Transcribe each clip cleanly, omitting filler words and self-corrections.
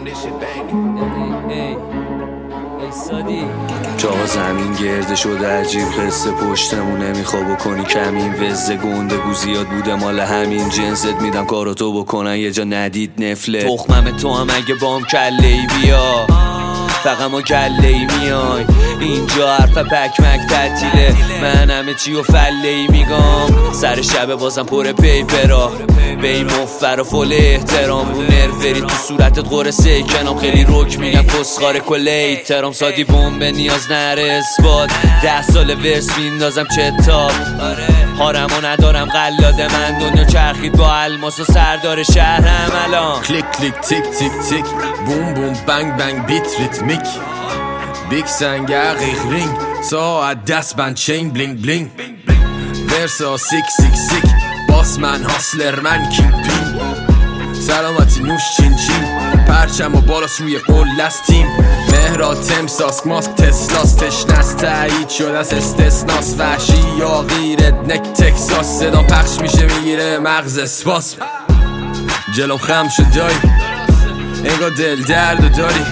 جا زمین گرده شده عجیب قصه پشتمون نمیخوا بکنی کمین وزه گنده گو زیاد بوده مال همین جنست میدم کاراتو بکنن یه جا ندید نفله تخمم تو هم اگه بام کله ای بیا فقط ما کله ای میای اینجا حرف پکمک تعطیله من همه چی و فله ای میگم سر شب بازم پر پیپرا به این مفر و فل احترام رو نرفری تو صورتت قرصه کنام خیلی رک میگم کسخار کل ایترام سادی بومب نیاز نره اثبات 10 سال ورس میندازم چتاب هارمو ندارم قلاده من دنیا چرخید با الماس و سردار شهرم الان کلیک کلیک تیک تیک تیک بوم بوم بنگ بنگ بیت ریتمیک بیگ سنگ عقیق رینگ ساعت دست بند چین بلینگ بلینگ ورسا سیک سیک سیک باس من هاسلر من کینگ پینگ سلامتی نوش چین چین پرچم و بالاست روی قلست تیم مهرا تمساس ماسک تسلاس تشنست تایید شده از استثناس وحشی یا غیرت نک تکساس صدا پخش میشه میگیره مغز اسپاس جلوم خم شد دایی انگار دل درد داری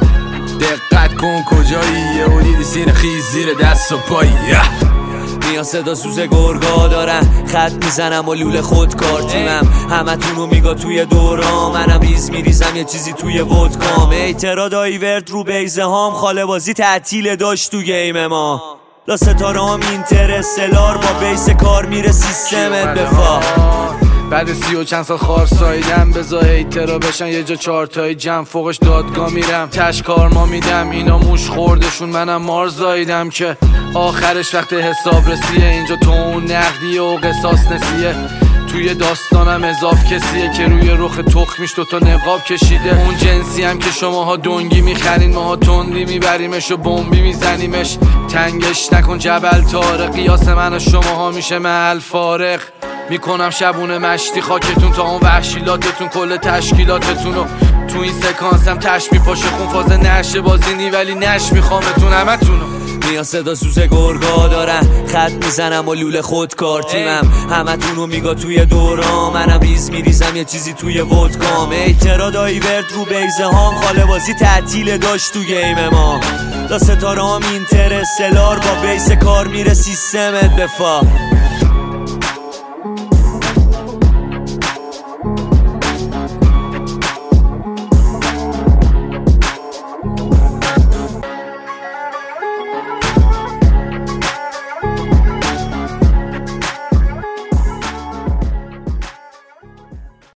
دقت کن کجایی یه دیدی سینه خیز زیر دست و پایی میان صدا سوز گرگا دارن خط میزنم و لوله خودکار تیمم همه تونو میگا توی دورا منم ریز میریزم یه چیزی توی ودکام اعتراض آیورد رو بیزه هام خاله بازی تعطیل داشت تو گیم ما لا ستاره هم اینترستلار با بیس کار میره سیستمت بفا بعد 30 و چند سال خار سایدم بذار هیترا بشن یه جا 4 تای جمع فوقش دادگاه میرم تشکار ما میدم اینا موش خوردشون منم مار زایدم که آخرش وقت حساب رسیه اینجا تو اون نقدیه و قصاص نسیه توی داستانم اضاف کسیه که روی رخ تخمیش دوتا نقاب کشیده اون جنسی هم که شماها دنگی میخرین ماها تندی میبریمش و بمبی میزنیمش تنگش نکن جبل تاره قیاس من و شماها میشه محل فارغ میکنم شبونه مشتی خاکتون تا اون وحشیلاتتون کل تشکیلاتتونو تو این سکانسم تش میپاشه خون فاز نشه بازینی ولی نش میخوامتون همتونو میان صدا سوز گرگا دارن خط میزنم و لوله خودکار تیمم همه تونو میگا توی دورا منم ریز میریزم یه چیزی توی ودکام اعتراض آیورد رو بیزه هام خاله بازی تعطیل داشت تو گیم ما لا ستاره هم اینترستلار با بیس کار میره سیستمت بفا